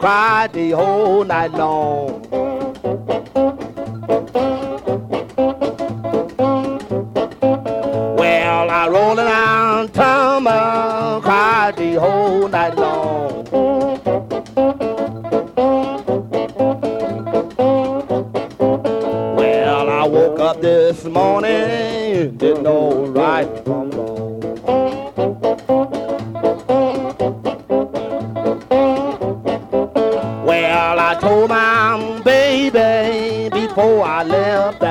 cried the whole night long. Well, I rolled around Tama, cried the whole night long. Well, I woke up this morning, didn't know right from wrong. Well, I told my baby before I left